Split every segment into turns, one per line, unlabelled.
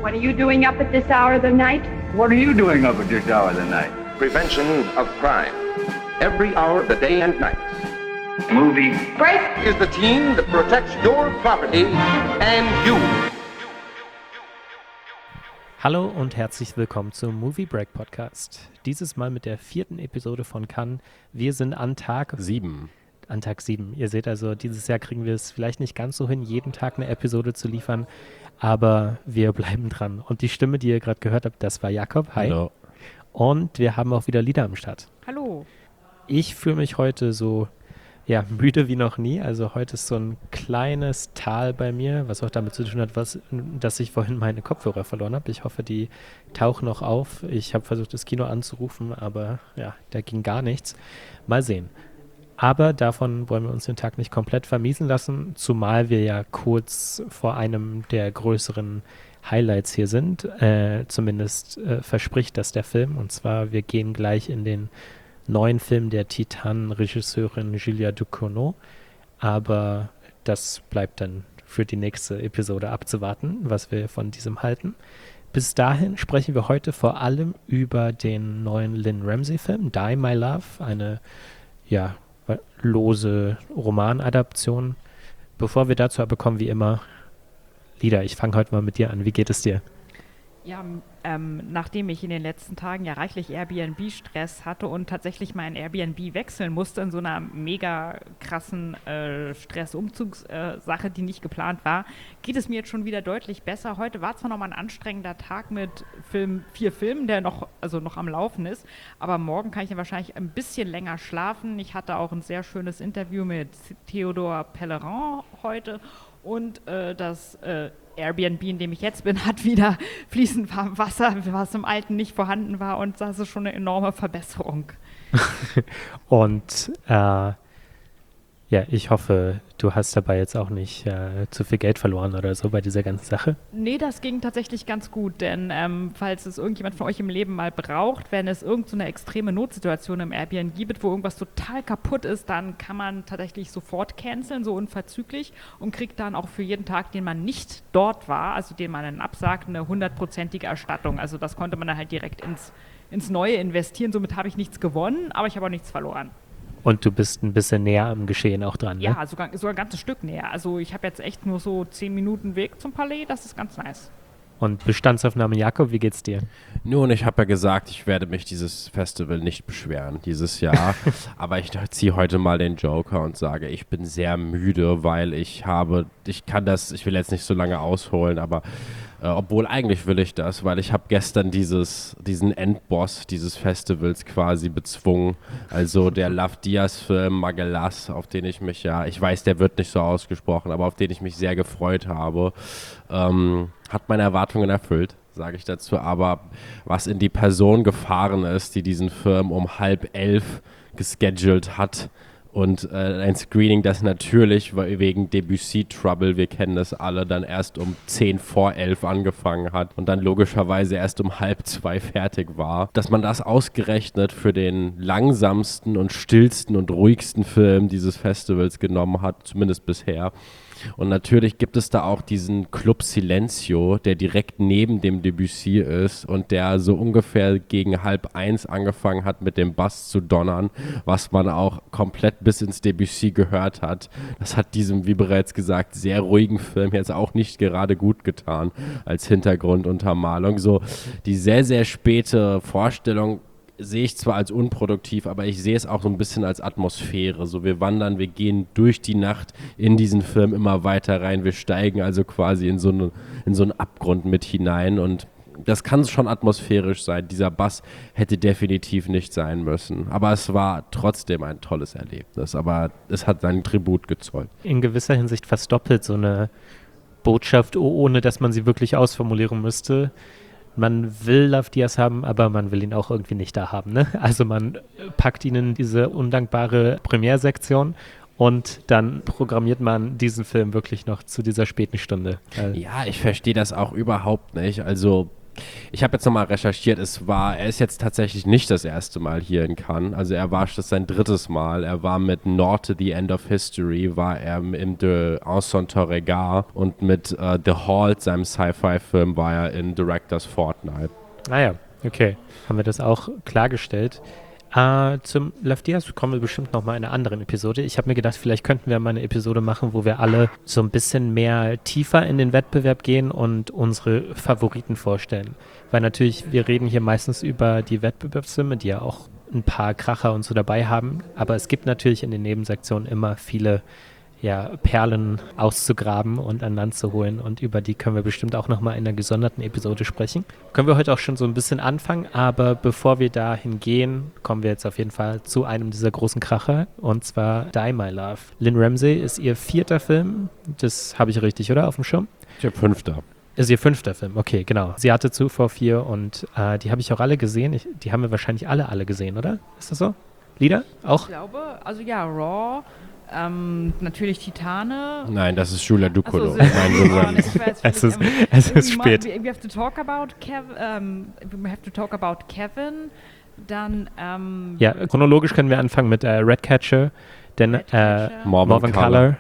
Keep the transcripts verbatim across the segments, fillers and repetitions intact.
What are you doing up at this hour of the night?
What are you doing up at this hour of the night?
Prevention of crime. Every hour of the day and night.
Movie
Break!
Is the team that protects your property and you.
Hallo und herzlich willkommen zum Movie Break Podcast. Dieses Mal mit der vierten Episode von Cannes. Wir sind an Tag
Sieben.
An Tag sieben. Ihr seht also, dieses Jahr kriegen wir es vielleicht nicht ganz so hin, jeden Tag eine Episode zu liefern, aber wir bleiben dran. Und die Stimme, die ihr gerade gehört habt, das war Jakob. Hi.
Hallo.
Und wir haben auch wieder Lieder am Start.
Hallo.
Ich fühle mich heute so ja, müde wie noch nie. Also heute ist so ein kleines Tal bei mir, was auch damit zu tun hat, was, dass ich vorhin meine Kopfhörer verloren habe. Ich hoffe, die tauchen noch auf. Ich habe versucht, das Kino anzurufen, aber ja, da ging gar nichts. Mal sehen. Aber davon wollen wir uns den Tag nicht komplett vermiesen lassen, zumal wir ja kurz vor einem der größeren Highlights hier sind. Äh, zumindest äh, verspricht das der Film. Und zwar, wir gehen gleich in den neuen Film der Titan-Regisseurin Julia Ducournau. Aber das bleibt dann für die nächste Episode abzuwarten, was wir von diesem halten. Bis dahin sprechen wir heute vor allem über den neuen Lynn Ramsey-Film, Die, My Love, eine ja, lose Romanadaption. Bevor wir dazu aber kommen, wie immer, Lida, ich fange heute mal mit dir an. Wie geht es dir?
Ja, ähm, nachdem ich in den letzten Tagen ja reichlich Airbnb-Stress hatte und tatsächlich mein Airbnb wechseln musste in so einer mega krassen äh, Stress-Umzugssache, äh, die nicht geplant war, geht es mir jetzt schon wieder deutlich besser. Heute war zwar nochmal ein anstrengender Tag mit Film, vier Filmen, der noch, also noch am Laufen ist, aber morgen kann ich dann wahrscheinlich ein bisschen länger schlafen. Ich hatte auch ein sehr schönes Interview mit Theodore Pellerin heute und äh, das äh, Airbnb, in dem ich jetzt bin, hat wieder fließend Wasser, was im alten nicht vorhanden war, und das ist schon eine enorme Verbesserung.
Und äh, ja, ich hoffe, du hast dabei jetzt auch nicht äh, zu viel Geld verloren oder so bei dieser ganzen Sache.
Nee, das ging tatsächlich ganz gut, denn ähm, falls es irgendjemand von euch im Leben mal braucht, wenn es irgend so eine extreme Notsituation im Airbnb gibt, wo irgendwas total kaputt ist, dann kann man tatsächlich sofort canceln, so unverzüglich, und kriegt dann auch für jeden Tag, den man nicht dort war, also den man dann absagt, eine hundertprozentige Erstattung. Also das konnte man dann halt direkt ins, ins Neue investieren. Somit habe ich nichts gewonnen, aber ich habe auch nichts verloren.
Und du bist ein bisschen näher am Geschehen auch dran, ne?
Ja, sogar, sogar ein ganzes Stück näher. Also ich habe jetzt echt nur so zehn Minuten Weg zum Palais, das ist ganz nice.
Und Bestandsaufnahme Jakob, wie geht's dir?
Nun, ich habe ja gesagt, ich werde mich dieses Festival nicht beschweren dieses Jahr, aber ich ziehe heute mal den Joker und sage, ich bin sehr müde, weil ich habe, ich kann das, ich will jetzt nicht so lange ausholen, aber äh, obwohl eigentlich will ich das, weil ich habe gestern dieses, diesen Endboss dieses Festivals quasi bezwungen, also der Love Diaz-Film Magellas, auf den ich mich ja, ich weiß, der wird nicht so ausgesprochen, aber auf den ich mich sehr gefreut habe, ähm, hat meine Erwartungen erfüllt, sage ich dazu, aber was in die Person gefahren ist, die diesen Film um halb elf gescheduled hat und äh, ein Screening, das natürlich wegen Debussy-Trouble, wir kennen das alle, dann erst um zehn vor elf angefangen hat und dann logischerweise erst um halb zwei fertig war, dass man das ausgerechnet für den langsamsten und stillsten und ruhigsten Film dieses Festivals genommen hat, zumindest bisher. Und natürlich gibt es da auch diesen Club Silencio, der direkt neben dem Debussy ist und der so ungefähr gegen halb eins angefangen hat, mit dem Bass zu donnern, was man auch komplett bis ins Debussy gehört hat. Das hat diesem, wie bereits gesagt, sehr ruhigen Film jetzt auch nicht gerade gut getan als Hintergrunduntermalung. So die sehr, sehr späte Vorstellung sehe ich zwar als unproduktiv, aber ich sehe es auch so ein bisschen als Atmosphäre. So, wir wandern, wir gehen durch die Nacht in diesen Film immer weiter rein. Wir steigen also quasi in so, eine, in so einen Abgrund mit hinein und das kann schon atmosphärisch sein. Dieser Bass hätte definitiv nicht sein müssen. Aber es war trotzdem ein tolles Erlebnis. Aber es hat seinen Tribut gezollt.
In gewisser Hinsicht fast doppelt so eine Botschaft, ohne dass man sie wirklich ausformulieren müsste. Man will Love Diaz haben, aber man will ihn auch irgendwie nicht da haben, ne? Also man packt ihn in diese undankbare Premiersektion und dann programmiert man diesen Film wirklich noch zu dieser späten Stunde.
Ja, ich verstehe das auch überhaupt nicht. Also Ich habe jetzt nochmal recherchiert, es war, er ist jetzt tatsächlich nicht das erste Mal hier in Cannes, also er war das sein drittes Mal, er war mit North to the End of History, war er im De Ensemble Regard und mit uh, The Halt, seinem Sci-Fi-Film, war er in Director's Fortnight.
Naja, okay, haben wir das auch klargestellt. Uh, zum Love Diaz kommen wir bestimmt nochmal in einer anderen Episode. Ich habe mir gedacht, vielleicht könnten wir mal eine Episode machen, wo wir alle so ein bisschen mehr tiefer in den Wettbewerb gehen und unsere Favoriten vorstellen. Weil natürlich, wir reden hier meistens über die Wettbewerbsfilme, die ja auch ein paar Kracher und so dabei haben. Aber es gibt natürlich in den Nebensektionen immer viele ja, Perlen auszugraben und an Land zu holen. Und über die können wir bestimmt auch nochmal in einer gesonderten Episode sprechen. Können wir heute auch schon so ein bisschen anfangen, aber bevor wir dahin gehen, kommen wir jetzt auf jeden Fall zu einem dieser großen Kracher, und zwar Die My Love. Lynn Ramsay ist ihr vierter Film, das habe ich richtig, oder, auf dem Schirm?
Ich habe fünfter.
Ist ihr fünfter Film, okay, genau. Sie hatte zuvor vier und äh, die habe ich auch alle gesehen. Ich, die haben wir wahrscheinlich alle, alle gesehen, oder? Ist das so? Lieder? Auch?
Ich glaube, also ja, Raw, ähm, natürlich Titane.
Nein, das ist Julia Ducournau.
Ach so,
Nein, Lynn
oh,
Ramsay.
ich war jetzt
Es ist,
völlig, ähm,
es ist
we-
spät.
We, we have to talk about Kev, ähm, we have to talk about Kevin. Dann ähm,
Ja, chronologisch können wir anfangen mit äh, Redcatcher, dann
Redcatcher.
äh,
Marvin
Marvin
Colour.
Colour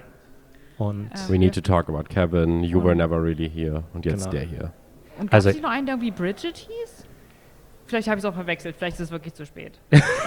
und
Ähm,
We need to talk about Kevin, You
Oh.
Were Never Really Here und jetzt
Genau.
der hier.
Und gab
also-
es nicht noch einen, der irgendwie Bridget hieß? Vielleicht habe ich es auch verwechselt, vielleicht ist es wirklich zu spät.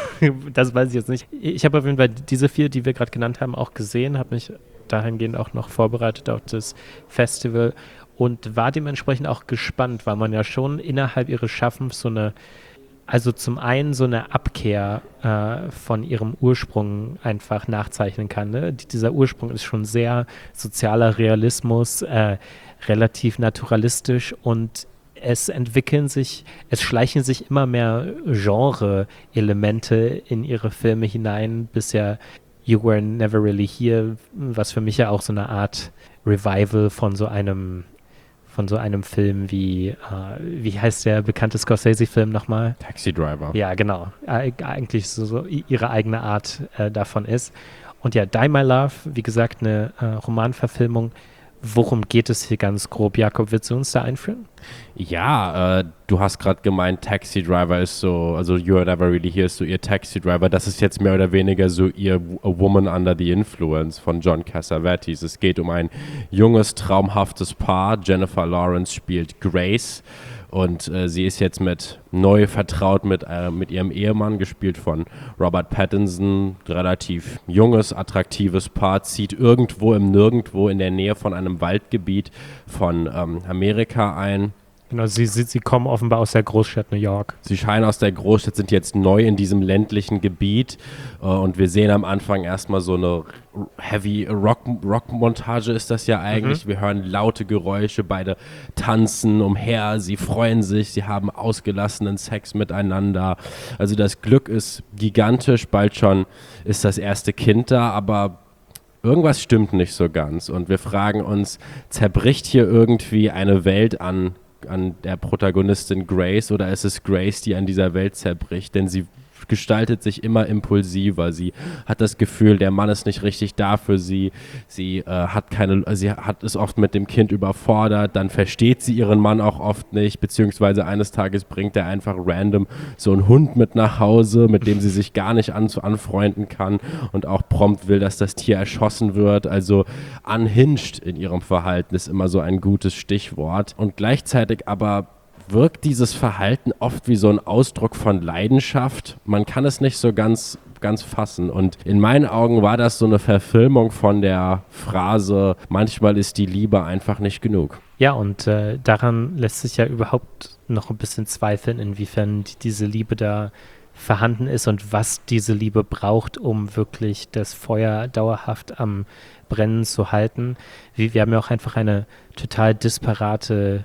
das weiß ich jetzt nicht. Ich habe auf jeden Fall diese vier, die wir gerade genannt haben, auch gesehen, habe mich dahingehend auch noch vorbereitet auf das Festival und war dementsprechend auch gespannt, weil man ja schon innerhalb ihres Schaffens so eine, also zum einen so eine Abkehr äh, von ihrem Ursprung einfach nachzeichnen kann. Ne? Die, dieser Ursprung ist schon sehr sozialer Realismus, äh, relativ naturalistisch und es entwickeln sich, es schleichen sich immer mehr Genre-Elemente in ihre Filme hinein, bis ja You Were Never Really Here, was für mich ja auch so eine Art Revival von so einem von so einem Film wie, äh, wie heißt der bekannte Scorsese-Film nochmal?
Taxi Driver.
Ja, genau. Äh, eigentlich so, so i- ihre eigene Art äh, davon ist. Und ja, Die My Love, wie gesagt, eine äh, Romanverfilmung. Worum geht es hier ganz grob? Jakob, willst du uns da einführen?
Ja, äh, du hast gerade gemeint, Taxi Driver ist so, also You're Never Really Here ist so ihr Taxi Driver. Das ist jetzt mehr oder weniger so ihr A Woman Under the Influence von John Cassavetes. Es geht um ein junges, traumhaftes Paar. Jennifer Lawrence spielt Grace und äh, sie ist jetzt mit neu vertraut mit, äh, mit ihrem Ehemann, gespielt von Robert Pattinson. Relativ junges, attraktives Paar, zieht irgendwo im Nirgendwo in der Nähe von einem Waldgebiet von ähm, Amerika ein.
Genau, sie, sie, sie kommen offenbar aus der Großstadt New York.
Sie scheinen aus der Großstadt, sind jetzt neu in diesem ländlichen Gebiet äh, und wir sehen am Anfang erstmal so eine Heavy Rock, Rock-Montage ist das ja eigentlich. Mhm. Wir hören laute Geräusche, beide tanzen umher, sie freuen sich, sie haben ausgelassenen Sex miteinander. Also das Glück ist gigantisch, bald schon ist das erste Kind da, aber irgendwas stimmt nicht so ganz und wir fragen uns, zerbricht hier irgendwie eine Welt an an der Protagonistin Grace oder ist es Grace, die an dieser Welt zerbricht? Denn sie gestaltet sich immer impulsiver. Sie hat das Gefühl, der Mann ist nicht richtig da für sie. Sie äh, hat keine, sie hat es oft mit dem Kind überfordert. Dann versteht sie ihren Mann auch oft nicht, beziehungsweise eines Tages bringt er einfach random so einen Hund mit nach Hause, mit dem sie sich gar nicht an, anfreunden kann und auch prompt will, dass das Tier erschossen wird. Also unhinged in ihrem Verhalten ist immer so ein gutes Stichwort. Und gleichzeitig aber wirkt dieses Verhalten oft wie so ein Ausdruck von Leidenschaft. Man kann es nicht so ganz, ganz fassen. Und in meinen Augen war das so eine Verfilmung von der Phrase, manchmal ist die Liebe einfach nicht genug.
Ja, und äh, daran lässt sich ja überhaupt noch ein bisschen zweifeln, inwiefern die, diese Liebe da vorhanden ist und was diese Liebe braucht, um wirklich das Feuer dauerhaft am Brennen zu halten. Wir, wir haben ja auch einfach eine total disparate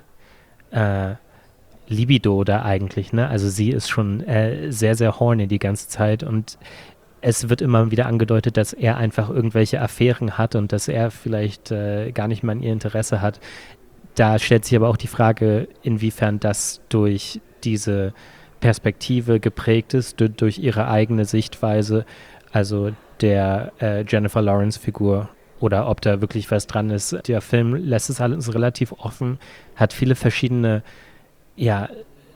äh, Libido da eigentlich, ne? Also sie ist schon äh, sehr, sehr horny die ganze Zeit und es wird immer wieder angedeutet, dass er einfach irgendwelche Affären hat und dass er vielleicht äh, gar nicht mal an ihr Interesse hat. Da stellt sich aber auch die Frage, inwiefern das durch diese Perspektive geprägt ist, d- durch ihre eigene Sichtweise, also der äh, Jennifer Lawrence-Figur, oder ob da wirklich was dran ist. Der Film lässt es alles relativ offen, hat viele verschiedene ja,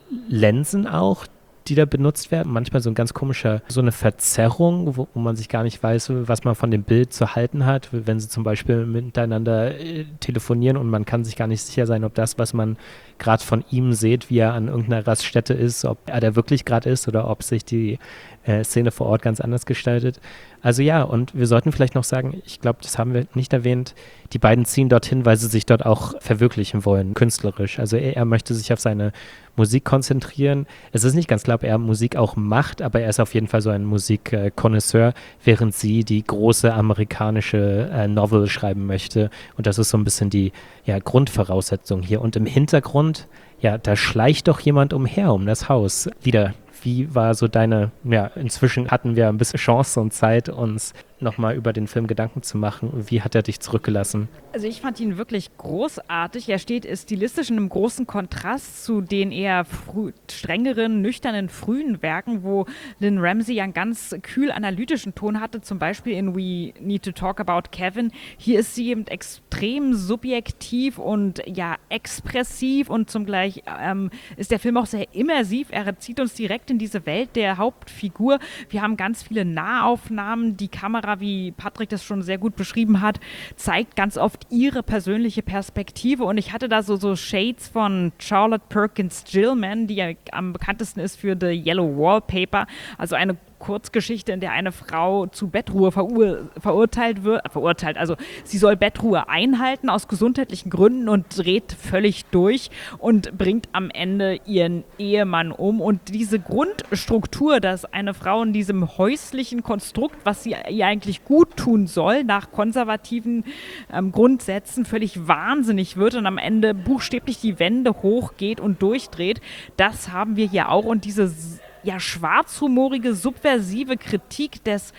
Linsen auch, die da benutzt werden. Manchmal so ein ganz komischer, so eine Verzerrung, wo, wo man sich gar nicht weiß, was man von dem Bild zu halten hat, wenn sie zum Beispiel miteinander äh, telefonieren und man kann sich gar nicht sicher sein, ob das, was man gerade von ihm sieht, wie er an irgendeiner Raststätte ist, ob er da wirklich gerade ist oder ob sich die äh, Szene vor Ort ganz anders gestaltet. Also ja, und wir sollten vielleicht noch sagen, ich glaube, das haben wir nicht erwähnt, die beiden ziehen dorthin, weil sie sich dort auch verwirklichen wollen, künstlerisch. Also er, er möchte sich auf seine Musik konzentrieren. Es ist nicht ganz klar, ob er Musik auch macht, aber er ist auf jeden Fall so ein Musikkonnoisseur, während sie die große amerikanische äh, Novel schreiben möchte. Und das ist so ein bisschen die ja, Grundvoraussetzung hier. Und im Hintergrund, ja, da schleicht doch jemand umher um das Haus. Wieder, wie war so deine, ja, inzwischen hatten wir ein bisschen Chance und Zeit, uns nochmal über den Film Gedanken zu machen. Wie hat er dich zurückgelassen?
Also ich fand ihn wirklich großartig. Er steht stilistisch in einem großen Kontrast zu den eher früh, strengeren, nüchternen, frühen Werken, wo Lynn Ramsey einen ganz kühl analytischen Ton hatte, zum Beispiel in We Need to Talk About Kevin. Hier ist sie eben extrem subjektiv und ja expressiv und zugleich ähm, ist der Film auch sehr immersiv. Er zieht uns direkt in diese Welt der Hauptfigur. Wir haben ganz viele Nahaufnahmen. Die Kamera, wie Patrick das schon sehr gut beschrieben hat, zeigt ganz oft ihre persönliche Perspektive und ich hatte da so, so Shades von Charlotte Perkins Gilman, die ja am bekanntesten ist für The Yellow Wallpaper, also eine Kurzgeschichte, in der eine Frau zu Bettruhe verur- verurteilt wird, äh, verurteilt, also sie soll Bettruhe einhalten aus gesundheitlichen Gründen und dreht völlig durch und bringt am Ende ihren Ehemann um und diese Grundstruktur, dass eine Frau in diesem häuslichen Konstrukt, was sie ihr eigentlich gut tun soll, nach konservativen ähm, Grundsätzen völlig wahnsinnig wird und am Ende buchstäblich die Wände hochgeht und durchdreht, das haben wir hier auch und diese ja, schwarzhumorige, subversive Kritik des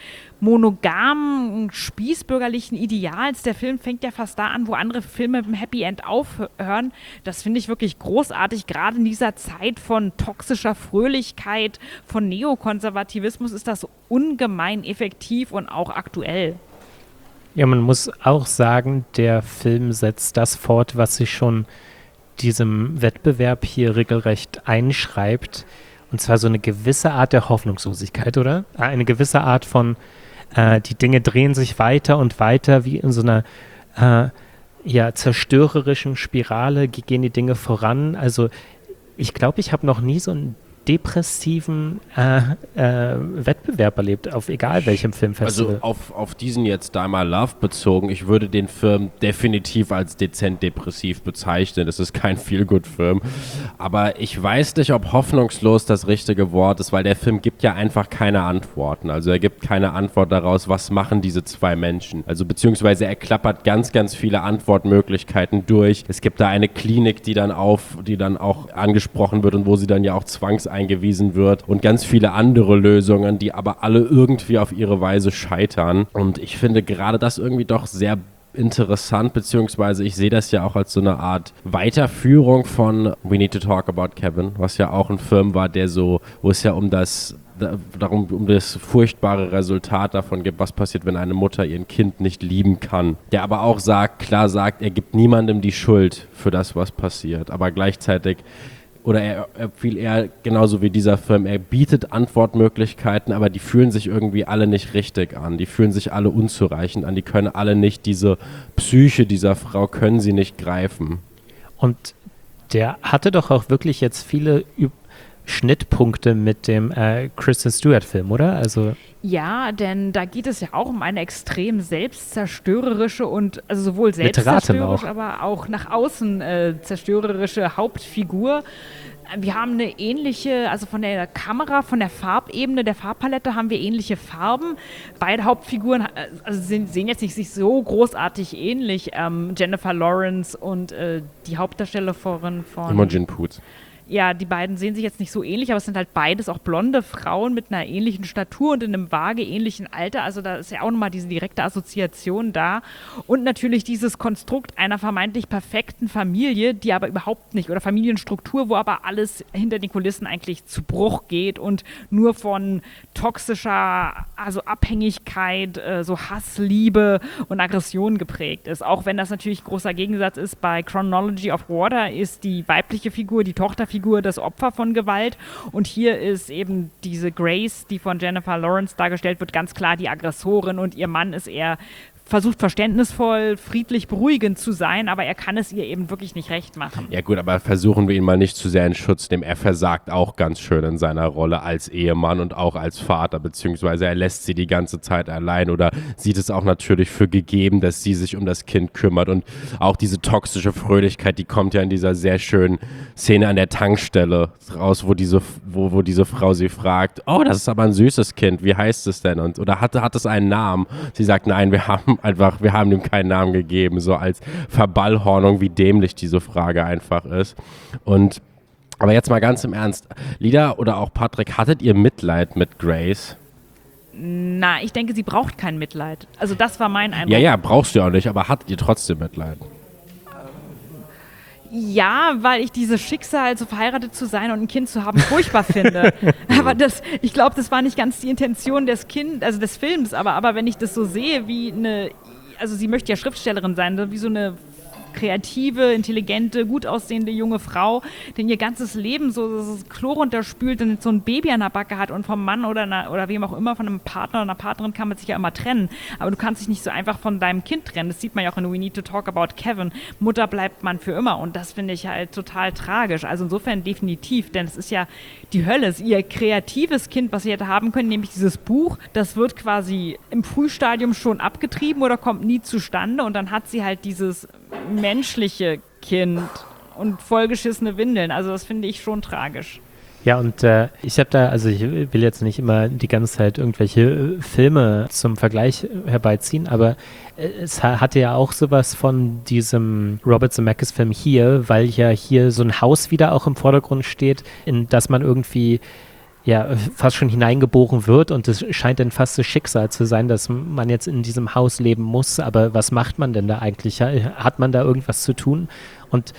monogamen, spießbürgerlichen Ideals. Der Film fängt ja fast da an, wo andere Filme mit dem Happy End aufhören. Das finde ich wirklich großartig. Gerade in dieser Zeit von toxischer Fröhlichkeit, von Neokonservativismus ist das ungemein effektiv und auch aktuell.
Ja, man muss auch sagen, der Film setzt das fort, was sich schon diesem Wettbewerb hier regelrecht einschreibt. Und zwar so eine gewisse Art der Hoffnungslosigkeit, oder? Eine gewisse Art von, äh, die Dinge drehen sich weiter und weiter, wie in so einer äh, ja, zerstörerischen Spirale gehen die Dinge voran. Also ich glaube, ich habe noch nie so einen depressiven äh, äh, Wettbewerb erlebt, auf egal welchem Filmfestival.
Also auf, auf diesen jetzt Die My Love bezogen, ich würde den Film definitiv als dezent depressiv bezeichnen. Das ist kein Feel-Good-Film. Aber ich weiß nicht, ob hoffnungslos das richtige Wort ist, weil der Film gibt ja einfach keine Antworten. Also er gibt keine Antwort daraus, was machen diese zwei Menschen. Also beziehungsweise er klappert ganz, ganz viele Antwortmöglichkeiten durch. Es gibt da eine Klinik, die dann auf, die dann auch angesprochen wird und wo sie dann ja auch zwangs eingewiesen wird und ganz viele andere Lösungen, die aber alle irgendwie auf ihre Weise scheitern. Und ich finde gerade das irgendwie doch sehr interessant, beziehungsweise ich sehe das ja auch als so eine Art Weiterführung von We Need to Talk About Kevin, was ja auch ein Film war, der so, wo es ja um das darum, um das furchtbare Resultat davon gibt, was passiert, wenn eine Mutter ihren Kind nicht lieben kann. Der aber auch sagt, klar sagt, er gibt niemandem die Schuld für das, was passiert, aber gleichzeitig oder er, er viel eher genauso wie dieser Film, er bietet Antwortmöglichkeiten, aber die fühlen sich irgendwie alle nicht richtig an, die fühlen sich alle unzureichend an, die können alle nicht, diese Psyche dieser Frau können sie nicht greifen.
Und der hatte doch auch wirklich jetzt viele Ü- Schnittpunkte mit dem äh, Kristen Stewart-Film, oder? Also
ja, denn da geht es ja auch um eine extrem selbstzerstörerische und also sowohl selbstzerstörerisch,
auch.
aber auch nach außen äh, zerstörerische Hauptfigur. Wir haben eine ähnliche, also von der Kamera, von der Farbebene, der Farbpalette haben wir ähnliche Farben. Beide Hauptfiguren also sehen, sehen jetzt nicht sich so großartig ähnlich. Ähm, Jennifer Lawrence und äh, die Hauptdarstellerin von
Imogen Poots.
Ja, die beiden sehen sich jetzt nicht so ähnlich, aber es sind halt beides auch blonde Frauen mit einer ähnlichen Statur und in einem vage ähnlichen Alter. Also da ist ja auch nochmal diese direkte Assoziation da. Und natürlich dieses Konstrukt einer vermeintlich perfekten Familie, die aber überhaupt nicht, oder Familienstruktur, wo aber alles hinter den Kulissen eigentlich zu Bruch geht und nur von toxischer, also Abhängigkeit, äh, so Hass, Liebe und Aggression geprägt ist. Auch wenn das natürlich ein großer Gegensatz ist, bei Chronology of Water ist die weibliche Figur, die Tochterfigur, Figur das Opfer von Gewalt. Und hier ist eben diese Grace, die von Jennifer Lawrence dargestellt wird, ganz klar die Aggressorin und ihr Mann ist eher versucht verständnisvoll, friedlich, beruhigend zu sein, aber er kann es ihr eben wirklich nicht recht machen.
Ja gut, aber versuchen wir ihn mal nicht zu sehr in Schutz nehmen. Er versagt auch ganz schön in seiner Rolle als Ehemann und auch als Vater, beziehungsweise er lässt sie die ganze Zeit allein oder sieht es auch natürlich für gegeben, dass sie sich um das Kind kümmert. Und auch diese toxische Fröhlichkeit, die kommt ja in dieser sehr schönen Szene an der Tankstelle raus, wo diese, wo, wo diese Frau sie fragt, oh, das ist aber ein süßes Kind, wie heißt es denn? Und, oder hat, hat es einen Namen? Sie sagt, nein, wir haben einfach, wir haben ihm keinen Namen gegeben, so als Verballhornung, wie dämlich diese Frage einfach ist. Und aber jetzt mal ganz im Ernst, Lida oder auch Patrick, hattet ihr Mitleid mit Grace?
Na, ich denke, sie braucht kein Mitleid. Also das war mein Eindruck.
Ja, ja, brauchst du ja auch nicht, aber hattet ihr trotzdem Mitleid?
Ja, weil ich dieses Schicksal, so verheiratet zu sein und ein Kind zu haben, furchtbar finde. Aber das, ich glaube, das war nicht ganz die Intention des Kind, also des Films, aber, aber wenn ich das so sehe, wie eine, also sie möchte ja Schriftstellerin sein, wie so eine kreative, intelligente, gut aussehende junge Frau, die ihr ganzes Leben so das Klo runterspült und so ein Baby an der Backe hat und vom Mann oder, einer, oder wem auch immer, von einem Partner oder einer Partnerin kann man sich ja immer trennen. Aber du kannst dich nicht so einfach von deinem Kind trennen. Das sieht man ja auch in We Need to Talk About Kevin. Mutter bleibt man für immer und das finde ich halt total tragisch. Also insofern definitiv, denn es ist ja die Hölle. Es ist ihr kreatives Kind, was sie hätte haben können, nämlich dieses Buch, das wird quasi im Frühstadium schon abgetrieben oder kommt nie zustande und dann hat sie halt dieses menschliche Kind und vollgeschissene Windeln. Also das finde ich schon tragisch.
Ja, und äh, ich habe da, also ich will jetzt nicht immer die ganze Zeit irgendwelche äh, Filme zum Vergleich herbeiziehen, aber äh, es ha- hatte ja auch sowas von diesem Robert Zemeckis-Film hier, weil ja hier so ein Haus wieder auch im Vordergrund steht, in das man irgendwie ja fast schon hineingeboren wird und es scheint dann fast das Schicksal zu sein, dass man jetzt in diesem Haus leben muss, aber was macht man denn da eigentlich? Hat man da irgendwas zu tun? Und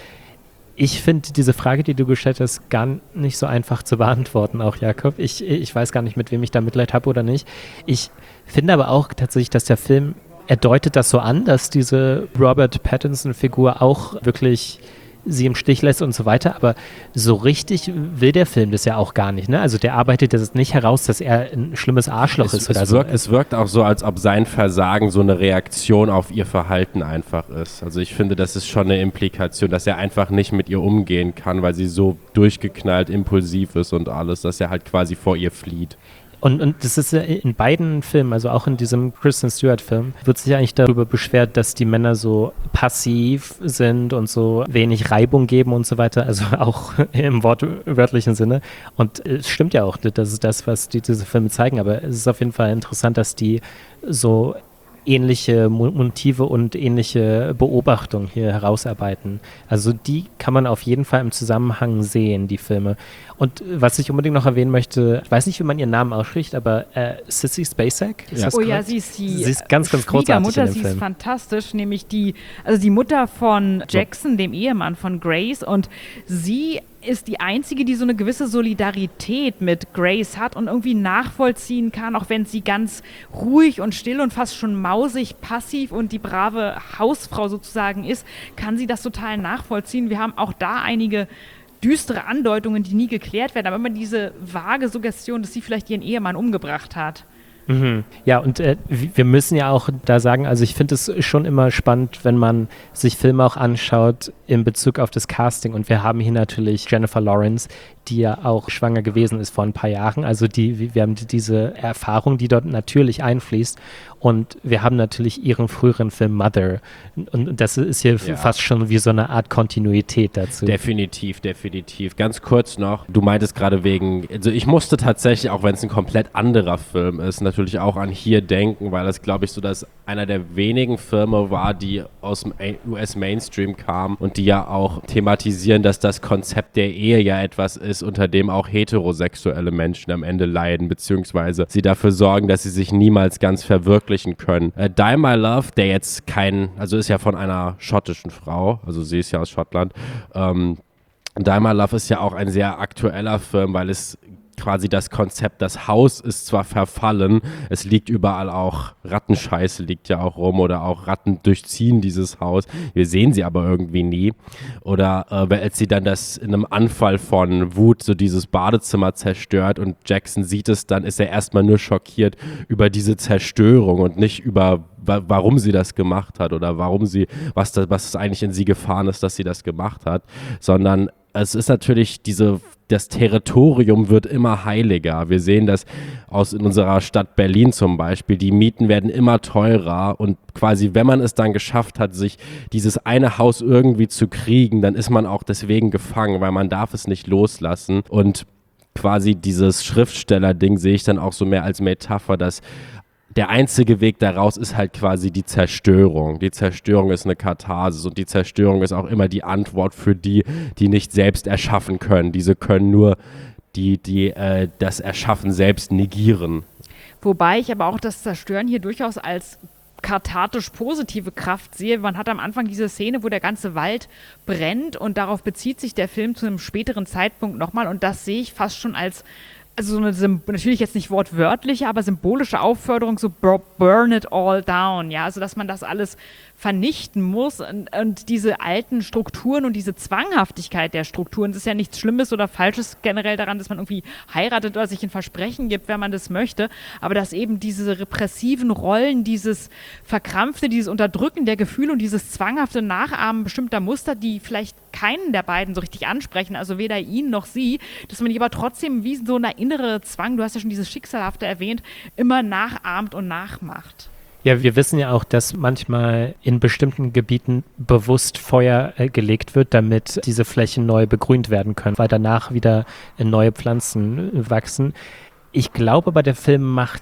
ich finde diese Frage, die du gestellt hast, gar nicht so einfach zu beantworten, auch Jakob. Ich, ich weiß gar nicht, mit wem ich da Mitleid habe oder nicht. Ich finde aber auch tatsächlich, dass der Film, er deutet das so an, dass diese Robert Pattinson-Figur auch wirklich sie im Stich lässt und so weiter, aber so richtig will der Film das ja auch gar nicht, ne? Also der arbeitet das nicht heraus, dass er ein schlimmes Arschloch
es,
ist
es
oder so.
Wirkt, es wirkt auch so, als ob sein Versagen so eine Reaktion auf ihr Verhalten einfach ist. Also ich finde, das ist schon eine Implikation, dass er einfach nicht mit ihr umgehen kann, weil sie so durchgeknallt, impulsiv ist und alles, dass er halt quasi vor ihr flieht.
Und, und das ist ja in beiden Filmen, also auch in diesem Kristen Stewart-Film, wird sich eigentlich darüber beschwert, dass die Männer so passiv sind und so wenig Reibung geben und so weiter, also auch im wortwörtlichen Sinne. Und es stimmt ja auch, das ist das, was die, diese Filme zeigen, aber es ist auf jeden Fall interessant, dass die so ähnliche Motive und ähnliche Beobachtungen hier herausarbeiten. Also die kann man auf jeden Fall im Zusammenhang sehen, die Filme. Und was ich unbedingt noch erwähnen möchte, ich weiß nicht, wie man ihren Namen ausspricht, aber äh, Sissy Spacek? Ist
ja.
das
oh
korrekt?
ja, sie ist die
sie ist ganz, ganz großartig in
Schwiegermutter,
dem
sie
Film.
ist fantastisch, nämlich die, also die Mutter von Jackson, dem Ehemann von Grace, und sie ist die Einzige, die so eine gewisse Solidarität mit Grace hat und irgendwie nachvollziehen kann, auch wenn sie ganz ruhig und still und fast schon mausig, passiv und die brave Hausfrau sozusagen ist, kann sie das total nachvollziehen. Wir haben auch da einige düstere Andeutungen, die nie geklärt werden, aber immer diese vage Suggestion, dass sie vielleicht ihren Ehemann umgebracht hat.
Mhm. Ja, und äh, wir müssen ja auch da sagen, also ich finde es schon immer spannend, wenn man sich Filme auch anschaut in Bezug auf das Casting. Und wir haben hier natürlich Jennifer Lawrence, die ja auch schwanger gewesen ist vor ein paar Jahren. Also die, wir haben diese Erfahrung, die dort natürlich einfließt. Und wir haben natürlich ihren früheren Film Mother. Und das ist hier
Ja.
fast schon wie so eine Art Kontinuität dazu.
Definitiv, definitiv. Ganz kurz noch, du meintest gerade wegen, also ich musste tatsächlich, auch wenn es ein komplett anderer Film ist, natürlich auch an Hier denken, weil das, glaube ich, so dass einer der wenigen Filme war, die aus dem U S-Mainstream kamen und die ja auch thematisieren, dass das Konzept der Ehe ja etwas ist, unter dem auch heterosexuelle Menschen am Ende leiden, beziehungsweise sie dafür sorgen, dass sie sich niemals ganz verwirklichen können. Äh, Die My Love, der jetzt kein, also ist ja von einer schottischen Frau, also sie ist ja aus Schottland, ähm, Die My Love ist ja auch ein sehr aktueller Film, weil es quasi das Konzept, das Haus ist zwar verfallen, es liegt überall auch, Rattenscheiße liegt ja auch rum oder auch Ratten durchziehen dieses Haus. Wir sehen sie aber irgendwie nie. Oder äh, als sie dann das in einem Anfall von Wut so dieses Badezimmer zerstört und Jackson sieht es, dann ist er erstmal nur schockiert über diese Zerstörung und nicht über wa- warum sie das gemacht hat oder warum sie, was, da, was eigentlich in sie gefahren ist, dass sie das gemacht hat, sondern es ist natürlich diese, das Territorium wird immer heiliger. Wir sehen das aus in unserer Stadt Berlin zum Beispiel. Die Mieten werden immer teurer und quasi, wenn man es dann geschafft hat, sich dieses eine Haus irgendwie zu kriegen, dann ist man auch deswegen gefangen, weil man darf es nicht loslassen. Und quasi dieses Schriftsteller-Ding sehe ich dann auch so mehr als Metapher, dass der einzige Weg daraus ist halt quasi die Zerstörung. Die Zerstörung ist eine Katharsis und die Zerstörung ist auch immer die Antwort für die, die nicht selbst erschaffen können. Diese können nur die, die äh, das Erschaffen selbst negieren.
Wobei ich aber auch das Zerstören hier durchaus als kathartisch positive Kraft sehe. Man hat am Anfang diese Szene, wo der ganze Wald brennt und darauf bezieht sich der Film zu einem späteren Zeitpunkt nochmal und das sehe ich fast schon als also so eine, Sym- natürlich jetzt nicht wortwörtliche, aber symbolische Aufforderung, so burn it all down, ja, also dass man das alles vernichten muss und, und diese alten Strukturen und diese Zwanghaftigkeit der Strukturen, es ist ja nichts Schlimmes oder Falsches generell daran, dass man irgendwie heiratet oder sich ein Versprechen gibt, wenn man das möchte, aber dass eben diese repressiven Rollen, dieses Verkrampfte, dieses Unterdrücken der Gefühle und dieses zwanghafte Nachahmen bestimmter Muster, die vielleicht keinen der beiden so richtig ansprechen, also weder ihn noch sie, dass man die aber trotzdem wie so eine innere Zwang, du hast ja schon dieses Schicksalhafte erwähnt, immer nachahmt und nachmacht.
Ja, wir wissen ja auch, dass manchmal in bestimmten Gebieten bewusst Feuer äh, gelegt wird, damit diese Flächen neu begrünt werden können, weil danach wieder äh, neue Pflanzen äh, wachsen. Ich glaube aber, der Film macht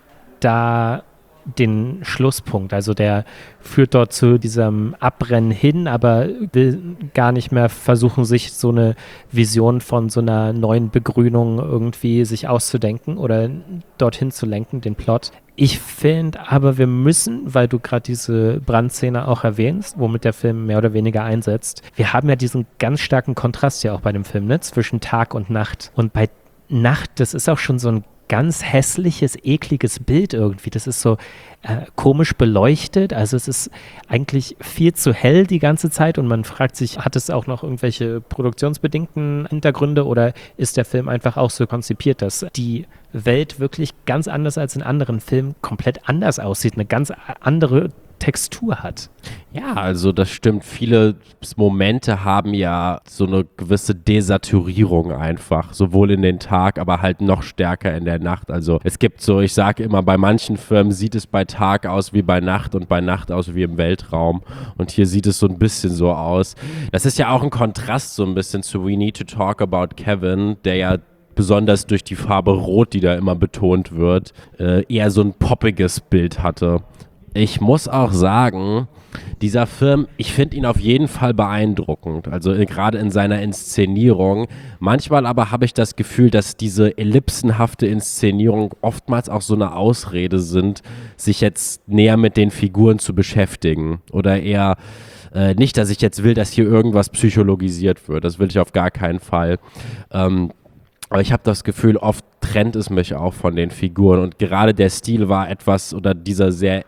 da den Schlusspunkt. Also der führt dort zu diesem Abbrennen hin, aber will gar nicht mehr versuchen, sich so eine Vision von so einer neuen Begrünung irgendwie sich auszudenken oder dorthin zu lenken, den Plot. Ich finde aber, wir müssen, weil du gerade diese Brandszene auch erwähnst, womit der Film mehr oder weniger einsetzt, wir haben ja diesen ganz starken Kontrast ja auch bei dem Film, ne, zwischen Tag und Nacht. Und bei Nacht, das ist auch schon so ein ganz hässliches, ekliges Bild irgendwie. Das ist so äh, komisch beleuchtet. Also es ist eigentlich viel zu hell die ganze Zeit und man fragt sich, hat es auch noch irgendwelche produktionsbedingten Hintergründe oder ist der Film einfach auch so konzipiert, dass die Welt wirklich ganz anders als in anderen Filmen komplett anders aussieht, eine ganz andere Textur hat.
Ja, also das stimmt. Viele Momente haben ja so eine gewisse Desaturierung einfach, sowohl in den Tag, aber halt noch stärker in der Nacht. Also es gibt so, ich sage immer, bei manchen Filmen sieht es bei Tag aus wie bei Nacht und bei Nacht aus wie im Weltraum. Und hier sieht es so ein bisschen so aus. Das ist ja auch ein Kontrast so ein bisschen zu We Need to Talk About Kevin, der ja besonders durch die Farbe Rot, die da immer betont wird, äh, eher so ein poppiges Bild hatte. Ich muss auch sagen, dieser Film, ich finde ihn auf jeden Fall beeindruckend, also in, gerade in seiner Inszenierung. Manchmal aber habe ich das Gefühl, dass diese ellipsenhafte Inszenierung oftmals auch so eine Ausrede sind, sich jetzt näher mit den Figuren zu beschäftigen. Oder eher äh, nicht, dass ich jetzt will, dass hier irgendwas psychologisiert wird, das will ich auf gar keinen Fall. Ähm, Aber ich habe das Gefühl, oft trennt es mich auch von den Figuren und gerade der Stil war etwas oder dieser sehr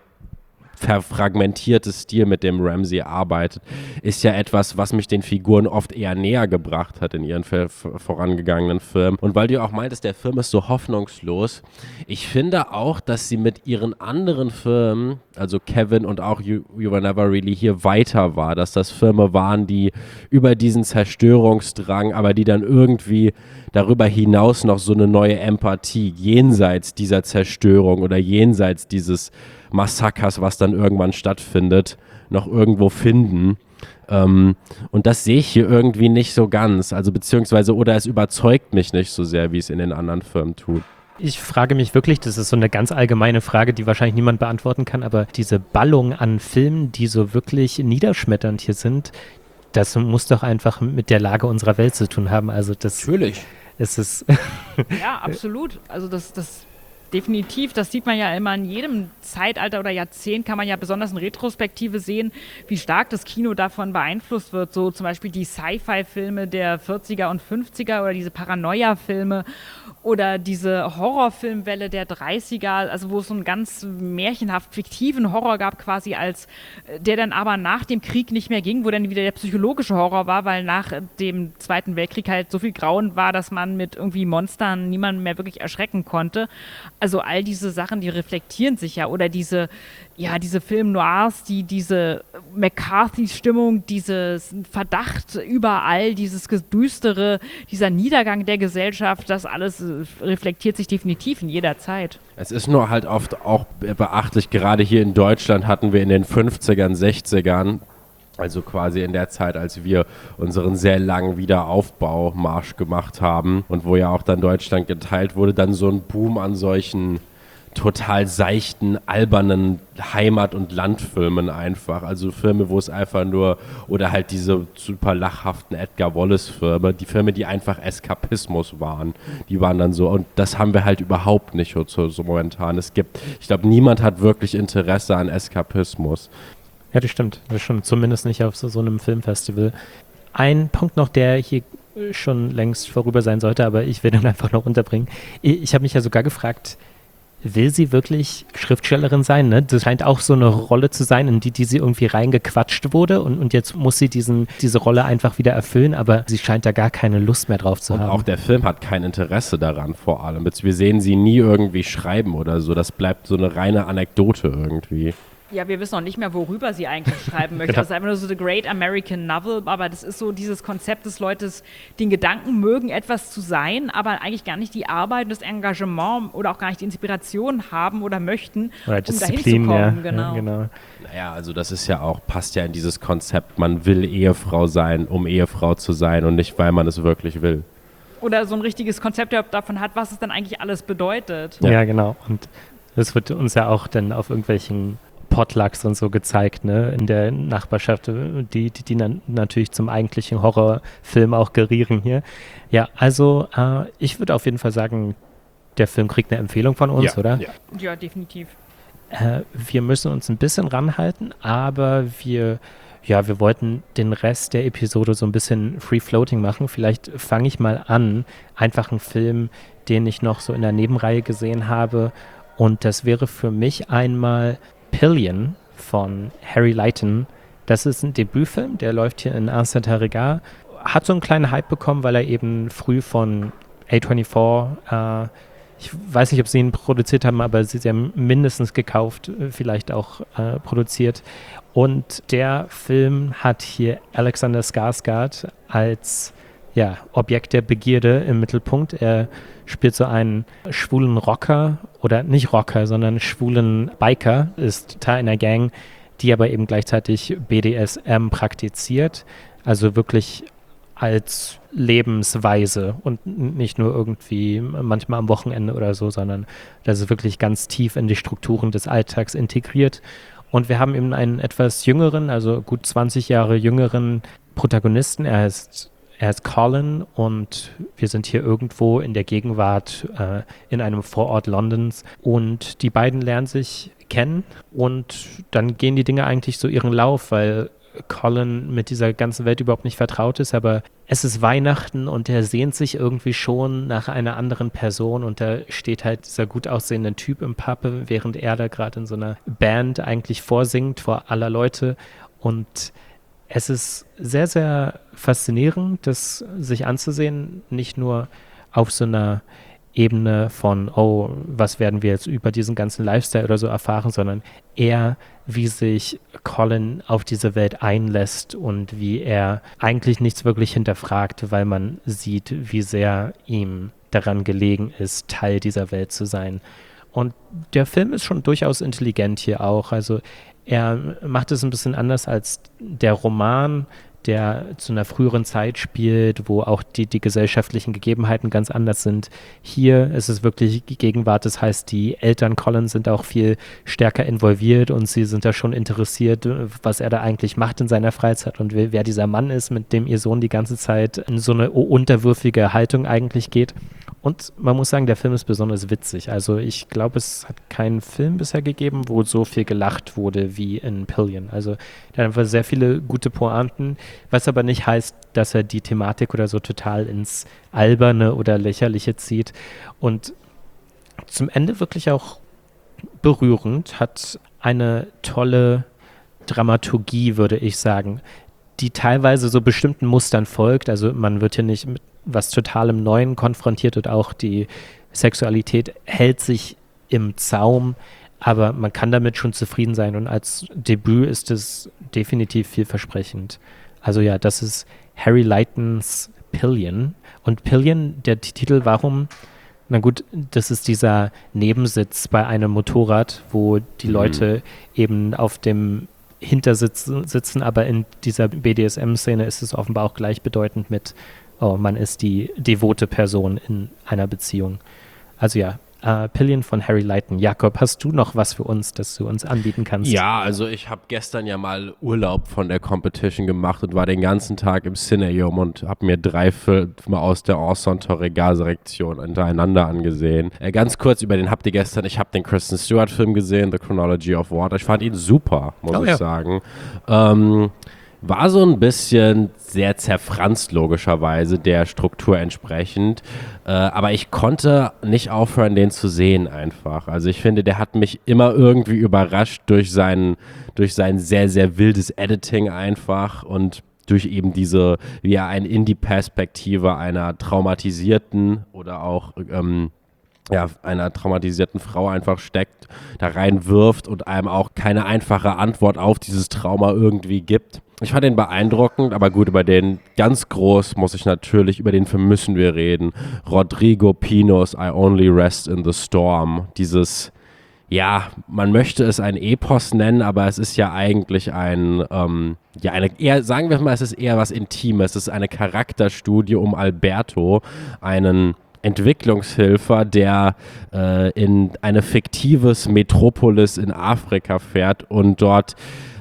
verfragmentierte Stil, mit dem Ramsey arbeitet, ist ja etwas, was mich den Figuren oft eher näher gebracht hat in ihren ver- vorangegangenen Filmen. Und weil du auch meintest, der Film ist so hoffnungslos, ich finde auch, dass sie mit ihren anderen Filmen, also Kevin und auch You, You Were Never Really Here, weiter war, dass das Filme waren, die über diesen Zerstörungsdrang, aber die dann irgendwie darüber hinaus noch so eine neue Empathie jenseits dieser Zerstörung oder jenseits dieses Massakers, was dann irgendwann stattfindet, noch irgendwo finden. Ähm, und das sehe ich hier irgendwie nicht so ganz. Also beziehungsweise, oder es überzeugt mich nicht so sehr, wie es in den anderen Filmen tut.
Ich frage mich wirklich, das ist so eine ganz allgemeine Frage, die wahrscheinlich niemand beantworten kann, aber diese Ballung an Filmen, die so wirklich niederschmetternd hier sind, das muss doch einfach mit der Lage unserer Welt zu tun haben. Also das
Natürlich.
Es ist
Ja, absolut. Also das, das definitiv. Das sieht man ja immer in jedem Zeitalter oder Jahrzehnt, kann man ja besonders in Retrospektive sehen, wie stark das Kino davon beeinflusst wird. So zum Beispiel die Sci-Fi-Filme der vierziger und fünfziger oder diese Paranoia-Filme oder diese Horrorfilmwelle der dreißiger, also wo es so einen ganz märchenhaft fiktiven Horror gab quasi, als der dann aber nach dem Krieg nicht mehr ging, wo dann wieder der psychologische Horror war, weil nach dem Zweiten Weltkrieg halt so viel Grauen war, dass man mit irgendwie Monstern niemanden mehr wirklich erschrecken konnte. Also all diese Sachen, die reflektieren sich ja, oder diese, ja, diese Film-Noirs, die diese McCarthy-Stimmung, dieses Verdacht überall, dieses Düstere, dieser Niedergang der Gesellschaft, das alles reflektiert sich definitiv in jeder Zeit.
Es ist nur halt oft auch beachtlich, gerade hier in Deutschland hatten wir in den fünfzigern, sechzigern, also quasi in der Zeit, als wir unseren sehr langen Wiederaufbaumarsch gemacht haben und wo ja auch dann Deutschland geteilt wurde, dann so ein Boom an solchen total seichten, albernen Heimat- und Landfilmen einfach. Also Filme, wo es einfach nur, oder halt diese super lachhaften Edgar Wallace-Filme, die Filme, die einfach Eskapismus waren. Die waren dann so, und das haben wir halt überhaupt nicht so, so momentan. Es gibt, ich glaube, niemand hat wirklich Interesse an Eskapismus.
Ja, das stimmt. Das stimmt. Zumindest nicht auf so, so einem Filmfestival. Ein Punkt noch, der hier schon längst vorüber sein sollte, aber ich will ihn einfach noch unterbringen. Ich, ich habe mich ja sogar gefragt, will sie wirklich Schriftstellerin sein? Ne? Das scheint auch so eine Rolle zu sein, in die, die sie irgendwie reingequatscht wurde und, und jetzt muss sie diesen, diese Rolle einfach wieder erfüllen, aber sie scheint da gar keine Lust mehr drauf zu
und
haben.
Und auch der Film hat kein Interesse daran vor allem. Wir sehen sie nie irgendwie schreiben oder so. Das bleibt so eine reine Anekdote irgendwie.
Ja, wir wissen noch nicht mehr, worüber sie eigentlich schreiben möchte.
Genau.
Das ist einfach nur so The Great American Novel, aber das ist so dieses Konzept des Leutes, den Gedanken mögen, etwas zu sein, aber eigentlich gar nicht die Arbeit und das Engagement oder auch gar nicht die Inspiration haben oder möchten,
oder
um dahin zu
Disziplin,
kommen.
ja,
Genau.
ja, genau.
Naja, also das ist ja auch, passt ja in dieses Konzept, man will Ehefrau sein, um Ehefrau zu sein und nicht, weil man es wirklich will.
Oder so ein richtiges Konzept davon hat, was es dann eigentlich alles bedeutet.
Ja.
Ja.
ja, genau. Und das wird uns ja auch dann auf irgendwelchen Potlucks und so gezeigt, ne, in der Nachbarschaft, die, die, die dann natürlich zum eigentlichen Horrorfilm auch gerieren hier. Ja, also äh, ich würde auf jeden Fall sagen, der Film kriegt eine Empfehlung von uns,
ja,
oder?
Ja.
Ja, definitiv.
Äh, wir müssen uns ein bisschen ranhalten, aber wir, ja, wir wollten den Rest der Episode so ein bisschen free-floating machen. Vielleicht fange ich mal an, einfach einen Film, den ich noch so in der Nebenreihe gesehen habe, und das wäre für mich einmal Pillion von Harry Leighton. Das ist ein Debütfilm, der läuft hier in Ancientha Regard. Hat so einen kleinen Hype bekommen, weil er eben früh von A vierundzwanzig, äh, ich weiß nicht, ob sie ihn produziert haben, aber sie, sie haben mindestens gekauft, vielleicht auch äh, produziert. Und der Film hat hier Alexander Skarsgård als ja, Objekt der Begierde im Mittelpunkt. Er spielt so einen schwulen Rocker, oder nicht Rocker, sondern schwulen Biker, ist Teil einer Gang, die aber eben gleichzeitig B D S M praktiziert, also wirklich als Lebensweise und nicht nur irgendwie manchmal am Wochenende oder so, sondern das ist wirklich ganz tief in die Strukturen des Alltags integriert. Und wir haben eben einen etwas jüngeren, also gut zwanzig Jahre jüngeren Protagonisten. Er ist Er ist Colin und wir sind hier irgendwo in der Gegenwart äh, in einem Vorort Londons und die beiden lernen sich kennen und dann gehen die Dinge eigentlich so ihren Lauf, weil Colin mit dieser ganzen Welt überhaupt nicht vertraut ist, aber es ist Weihnachten und er sehnt sich irgendwie schon nach einer anderen Person und da steht halt dieser gut aussehende Typ im Pub, während er da gerade in so einer Band eigentlich vorsingt vor aller Leute und es ist sehr, sehr faszinierend, das sich anzusehen, nicht nur auf so einer Ebene von, oh, was werden wir jetzt über diesen ganzen Lifestyle oder so erfahren, sondern eher, wie sich Colin auf diese Welt einlässt und wie er eigentlich nichts wirklich hinterfragt, weil man sieht, wie sehr ihm daran gelegen ist, Teil dieser Welt zu sein. Und der Film ist schon durchaus intelligent hier auch, also er macht es ein bisschen anders als der Roman, der zu einer früheren Zeit spielt, wo auch die, die gesellschaftlichen Gegebenheiten ganz anders sind. Hier ist es wirklich Gegenwart, das heißt, die Eltern Collins sind auch viel stärker involviert und sie sind da schon interessiert, was er da eigentlich macht in seiner Freizeit und wer dieser Mann ist, mit dem ihr Sohn die ganze Zeit in so eine unterwürfige Haltung eigentlich geht. und man muss sagen, der Film ist besonders witzig. Also ich glaube, es hat keinen Film bisher gegeben, wo so viel gelacht wurde wie in Pillion. Also der hat einfach sehr viele gute Pointen, was aber nicht heißt, dass er die Thematik oder so total ins Alberne oder Lächerliche zieht. Und zum Ende wirklich auch berührend, hat eine tolle Dramaturgie, würde ich sagen, die teilweise so bestimmten Mustern folgt. Also man wird hier nicht mit was totalem Neuen konfrontiert und auch die Sexualität hält sich im Zaum, aber man kann damit schon zufrieden sein und als Debüt ist es definitiv vielversprechend. Also ja, das ist Harry Leitons Pillion. Und Pillion, der Titel, warum? Na gut, das ist dieser Nebensitz bei einem Motorrad, wo die
Mhm.
Leute eben auf dem Hintersitz sitzen, aber in dieser B D S M-Szene ist es offenbar auch gleichbedeutend mit, oh, man ist die devote Person in einer Beziehung. Also ja, äh, Pillion von Harry Leighton. Jakob, hast du noch was für uns, das du uns anbieten kannst?
Ja, also ich habe gestern ja mal Urlaub von der Competition gemacht und war den ganzen Tag im Cineum und habe mir drei Filme aus der Ensemble Regard-Selektion hintereinander angesehen. Äh, ganz kurz über den habt ihr gestern, ich habe den Kristen Stewart-Film gesehen, The Chronology of Water. Ich fand ihn super, muss
Oh,
ich
ja.
sagen. Ähm, war so ein bisschen sehr zerfranst, logischerweise, der Struktur entsprechend. Äh, aber ich konnte nicht aufhören, den zu sehen einfach. Also ich finde, der hat mich immer irgendwie überrascht durch sein, durch sein sehr, sehr wildes Editing einfach und durch eben diese, wie er eine in die Perspektive einer traumatisierten oder auch ähm, ja, einer traumatisierten Frau einfach steckt, da reinwirft und einem auch keine einfache Antwort auf dieses Trauma irgendwie gibt. Ich fand den beeindruckend, aber gut, über den ganz groß muss ich natürlich, über den Film müssen wir reden. Rodrigo Pinos I Only Rest in the Storm. Dieses, ja, man möchte es ein Epos nennen, aber es ist ja eigentlich ein, ähm, ja, eine, eher, sagen wir mal, es ist eher was Intimes. Es ist eine Charakterstudie um Alberto, einen Entwicklungshilfer, der äh, in eine fiktives Metropolis in Afrika fährt und dort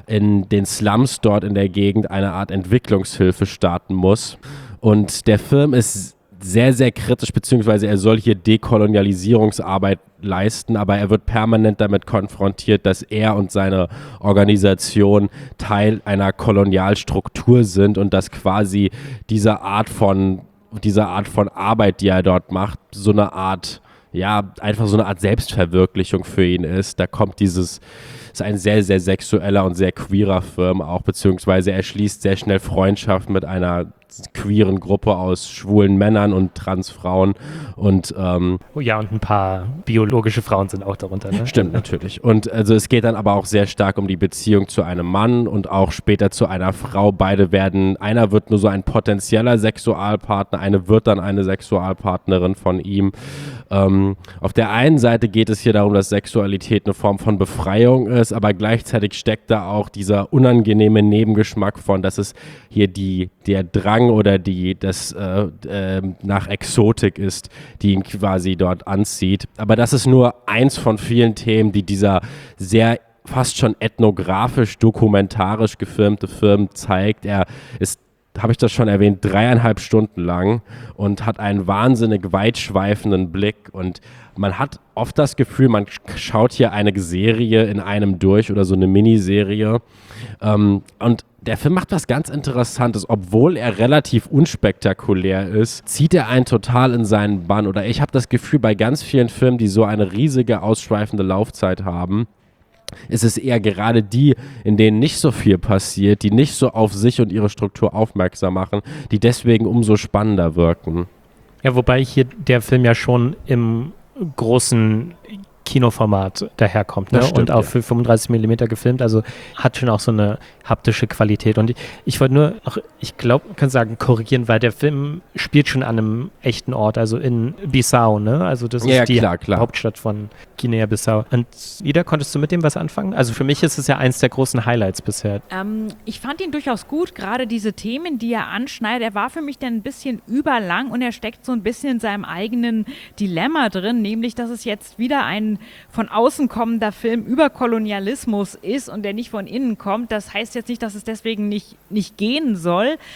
in den Slums dort in der Gegend eine Art Entwicklungshilfe starten muss. Und der Film ist sehr, sehr kritisch, beziehungsweise er soll hier Dekolonialisierungsarbeit leisten, aber er wird permanent damit konfrontiert, dass er und seine Organisation Teil einer Kolonialstruktur sind und dass quasi diese Art von diese Art von Arbeit, die er dort macht, so eine Art, ja, einfach so eine Art Selbstverwirklichung für ihn ist. Da kommt dieses, ist ein sehr, sehr sexueller und sehr queerer Film auch, beziehungsweise er schließt sehr schnell Freundschaft mit einer queeren Gruppe aus schwulen Männern und Transfrauen und ähm,
Oh ja, und ein paar biologische Frauen sind auch darunter, ne?
Stimmt, natürlich. Und also es geht dann aber auch sehr stark um die Beziehung zu einem Mann und auch später zu einer Frau. Beide werden, einer wird nur so ein potenzieller Sexualpartner, eine wird dann eine Sexualpartnerin von ihm. Ähm, auf der einen Seite geht es hier darum, dass Sexualität eine Form von Befreiung ist, aber gleichzeitig steckt da auch dieser unangenehme Nebengeschmack von, dass es hier die, der Drang oder die, das äh, äh, nach Exotik ist, die ihn quasi dort anzieht. Aber das ist nur eins von vielen Themen, die dieser sehr fast schon ethnografisch, dokumentarisch gefilmte Film zeigt. Er ist, habe ich das schon erwähnt, dreieinhalb Stunden lang und hat einen wahnsinnig weitschweifenden Blick und man hat oft das Gefühl, man schaut hier eine Serie in einem durch oder so eine Miniserie ähm, und der Film macht was ganz Interessantes, obwohl er relativ unspektakulär ist, zieht er einen total in seinen Bann oder ich habe das Gefühl, bei ganz vielen Filmen, die so eine riesige, ausschweifende Laufzeit haben, ist es eher gerade die, in denen nicht so viel passiert, die nicht so auf sich und ihre Struktur aufmerksam machen, die deswegen umso spannender wirken.
Ja, wobei hier der Film ja schon im großen Kinoformat daherkommt, ne?
Das stimmt,
Und auch
ja.
für fünfunddreißig Millimeter gefilmt, also hat schon auch so eine haptische Qualität. Und ich, ich wollte nur noch, ich glaube, man kann sagen, korrigieren, weil der Film spielt schon an einem echten Ort, also in Bissau, ne? Also das
Ja,
ist die
klar, klar.
Hauptstadt von Guinea-Bissau. Und Ida, konntest du mit dem was anfangen? Also für mich ist es ja eins der großen Highlights bisher.
Ähm, ich fand ihn durchaus gut, gerade diese Themen, die er anschneidet. Er war für mich dann ein bisschen überlang und er steckt so ein bisschen in seinem eigenen Dilemma drin, nämlich, dass es jetzt wieder ein von außen kommender Film über Kolonialismus ist und der nicht von innen kommt. Das heißt jetzt nicht, dass es deswegen nicht, nicht gehen soll.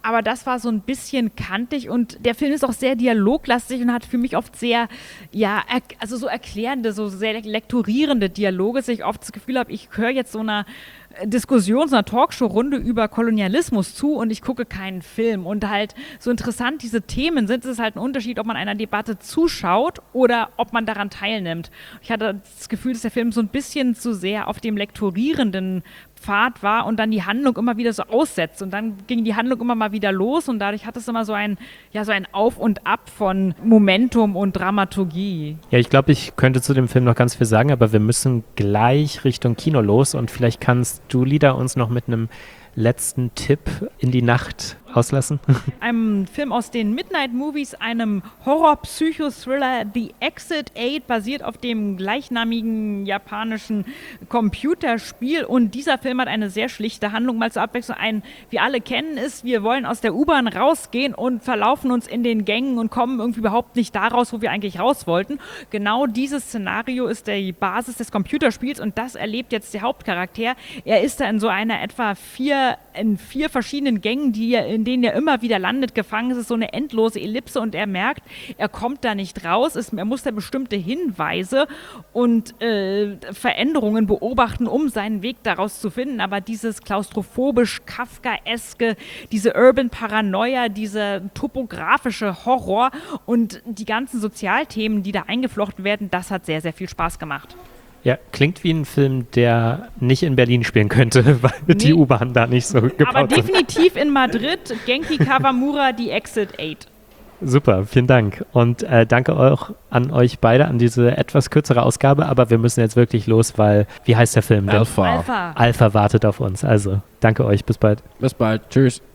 aber das war so ein bisschen kantig und der Film ist auch sehr dialoglastig und hat für mich oft sehr, ja, er, also so erklärende, so sehr lektorierende Dialoge, dass ich oft das Gefühl habe, ich höre jetzt so einer Diskussion, so einer Talkshow-Runde über Kolonialismus zu und ich gucke keinen Film. Und halt so interessant diese Themen sind, ist es halt ein Unterschied, ob man einer Debatte zuschaut oder ob man daran teilnimmt. Ich hatte das Gefühl, dass der Film so ein bisschen zu sehr auf dem lektorierenden Pfad war und dann die Handlung immer wieder so aussetzt und dann ging die Handlung immer mal wieder los und dadurch hat es immer so ein, ja, so ein Auf und Ab von Momentum und Dramaturgie.
Ja, ich glaube, ich könnte zu dem Film noch ganz viel sagen, aber wir müssen gleich Richtung Kino los und vielleicht kannst du, Lida, uns noch mit einem letzten Tipp in die Nacht auslassen.
Einem Film aus den Midnight Movies, einem Horror-Psychothriller The Exit acht, basiert auf dem gleichnamigen japanischen Computerspiel und dieser Film hat eine sehr schlichte Handlung, mal zur Abwechslung. Ein, wir alle kennen es, wir wollen aus der U-Bahn rausgehen und verlaufen uns in den Gängen und kommen irgendwie überhaupt nicht da raus, wo wir eigentlich raus wollten. Genau dieses Szenario ist die Basis des Computerspiels und das erlebt jetzt der Hauptcharakter. Er ist da in so einer etwa vier, in vier verschiedenen Gängen, die er in in denen er immer wieder landet, gefangen ist, ist so eine endlose Ellipse und er merkt, er kommt da nicht raus, ist, er muss da bestimmte Hinweise und äh, Veränderungen beobachten, um seinen Weg daraus zu finden, aber dieses klaustrophobisch Kafkaeske, diese Urban Paranoia, dieser topografische Horror und die ganzen Sozialthemen, die da eingeflochten werden, das hat sehr, sehr viel Spaß gemacht.
Ja, klingt wie ein Film, der nicht in Berlin spielen könnte, weil nee. die U-Bahn da nicht so gebaut
Aber
sind.
definitiv in Madrid, Genki Kawamura, die Exit acht.
Super, vielen Dank. Und äh, danke auch an euch beide, an diese etwas kürzere Ausgabe, aber wir müssen jetzt wirklich los, weil, wie heißt der Film denn?
Alpha.
Alpha.
Alpha wartet auf uns. Also, danke euch, bis bald.
Bis bald, tschüss.